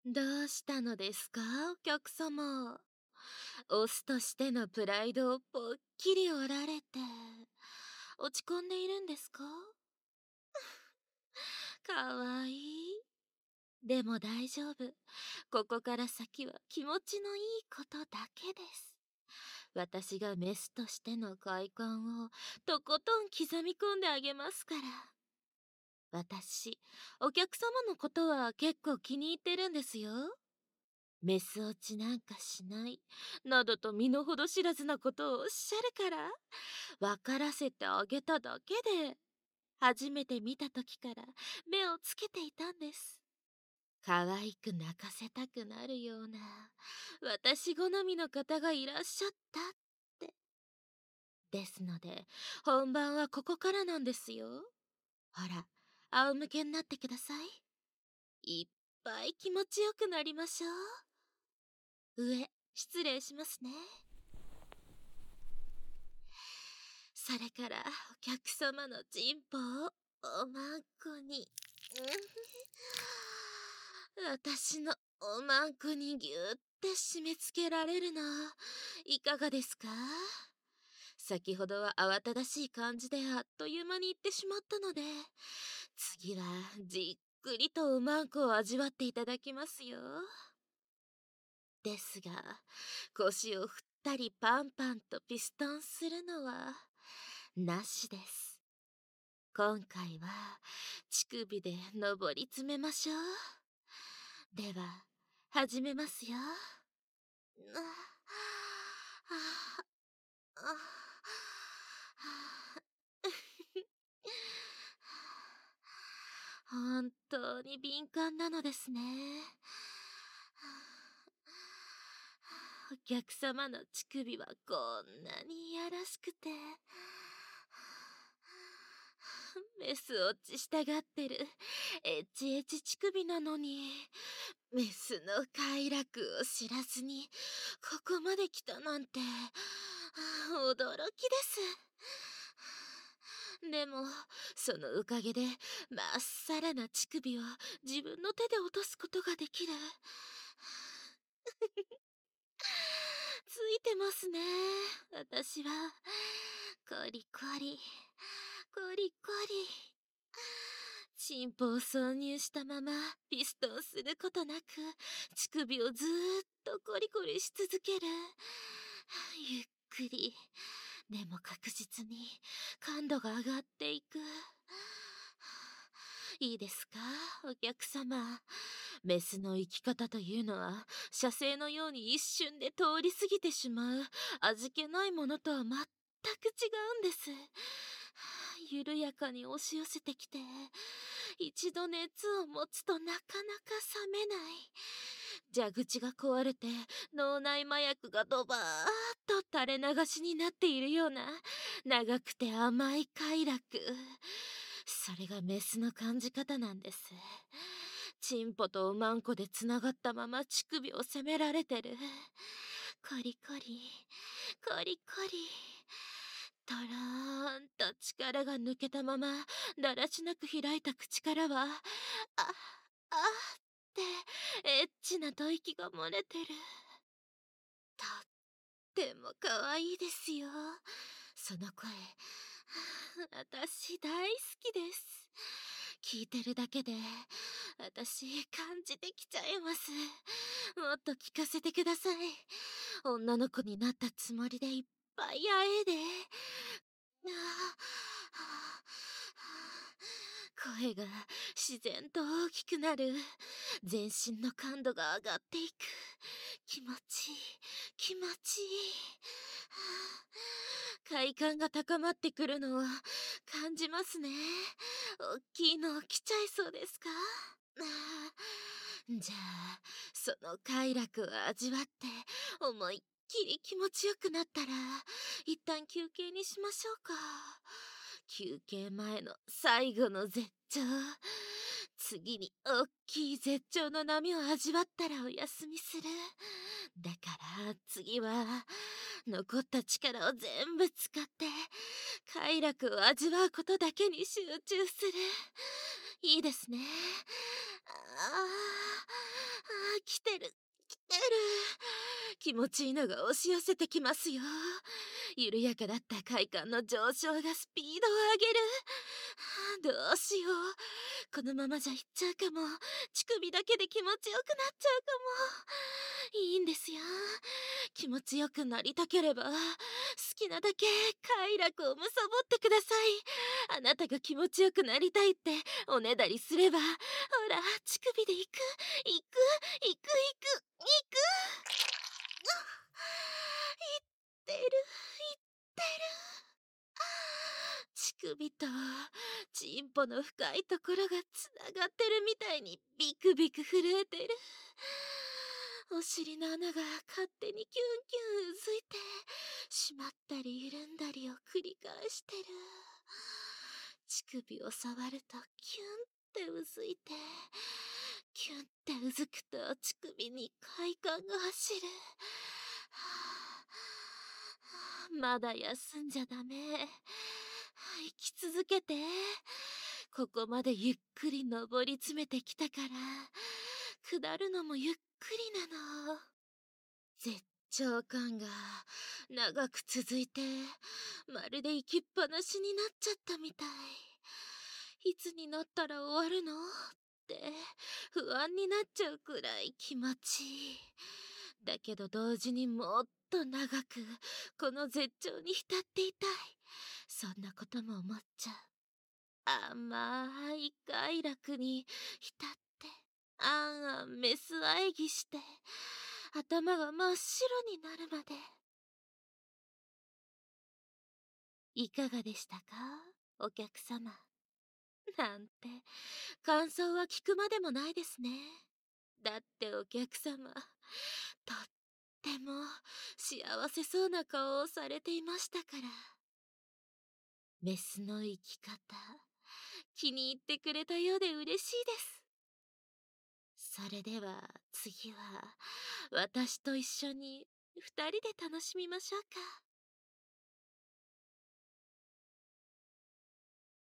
どうしたのですか、お客様。オスとしてのプライドをぽっきり折られて、落ち込んでいるんですか？かわいい。でも大丈夫。ここから先は気持ちのいいことだけです。私がメスとしての快感をとことん刻み込んであげますから。私、お客様のことは結構気に入ってるんですよ。メス落ちなんかしない、などと身の程知らずなことをおっしゃるから、分からせてあげただけで、初めて見た時から目をつけていたんです。可愛く泣かせたくなるような、私好みの方がいらっしゃったって。ですので、本番はここからなんですよ。ほら、仰向けになってください。いっぱい気持ちよくなりましょう。上、失礼しますね。それからお客様のチンポをおまんこに、私のおまんこにぎゅって締め付けられるのいかがですか？先ほどは慌ただしい感じであっという間に行ってしまったので、次はじっくりとおまんこを味わっていただきますよ。ですが、腰を振ったりパンパンとピストンするのはなしです。今回は乳首で上り詰めましょう。では、始めますよ。本当に敏感なのですね。お客様の乳首はこんなにいやらしくて、メス落ちしたがってるエッチエッチ乳首なのに、メスの快楽を知らずにここまで来たなんて驚きです。でもそのおかげでまっさらな乳首を自分の手で落とすことができる。ついてますね、私は。コリコリコリコリ。チンポを挿入したままピストンすることなく乳首をずーっとコリコリし続ける。ゆっくりでも確実に感度が上がっていく。いいですか、お客様。メスの生き方というのは射精のように一瞬で通り過ぎてしまう味気ないものとは全く違うんです。緩やかに押し寄せてきて、一度熱を持つとなかなか冷めない。蛇口が壊れて脳内麻薬がドバーッと垂れ流しになっているような長くて甘い快楽。それがメスの感じ方なんです。チンポとおまんこでつながったまま乳首を責められてる。コリコリコリコリ。とろーんと力が抜けたままだらしなく開いた口からは、あってエッチな吐息が漏れてる。とっても可愛いですよ、その声。私大好きです。聞いてるだけで私感じてきちゃいます。もっと聞かせてください。女の子になったつもりでいっぱいあえで。声が自然と大きくなる。全身の感度が上がっていく。気持ちいい気持ちいい。快感が高まってくるのを感じますね。おっきいの来ちゃいそうですか？じゃあその快楽を味わって思いっきり気持ちよくなったら一旦休憩にしましょうか。休憩前の最後の絶頂。次におっきい絶頂の波を味わったらお休みする。だから次は残った力を全部使って快楽を味わうことだけに集中する。いいですね。 てる、来てる。気持ちいいのが押し寄せてきますよ。緩やかだった快感の上昇がスピードを上げる。どうしよう。このままじゃいっちゃうかも。乳首だけで気持ちよくなっちゃうかも。いいんですよ。気持ちよくなりたければ、好きなだけ快楽を貪ってください。あなたが気持ちよくなりたいっておねだりすれば、ほら、乳首で行く、行く、行く、行く、行く。言ってる、言ってる。乳首とチンポの深いところがつながってるみたいにビクビク震えてる。お尻の穴が勝手にキュンキュンうずいて、締まったり緩んだりを繰り返してる。乳首を触るとキュンってうずいて、キュンってうずくと乳首に快感が走る。まだ休んじゃダメ。生き続けて。ここまでゆっくり登り詰めてきたから、下るのもゆっくりなの。絶頂感が長く続いて、まるで行きっぱなしになっちゃったみたい。いつになったら終わるのって不安になっちゃうくらい気持ちいい。だけど同時にもっと長くこの絶頂に浸っていたい。そんなことも思っちゃう。甘い快楽に浸って、あんあんメス喘ぎして、頭が真っ白になるまで。いかがでしたか、お客様。なんて、感想は聞くまでもないですね。だってお客様、とっても幸せそうな顔をされていましたから。メスの生き方、気に入ってくれたようで嬉しいです。それでは次は私と一緒に二人で楽しみましょうか。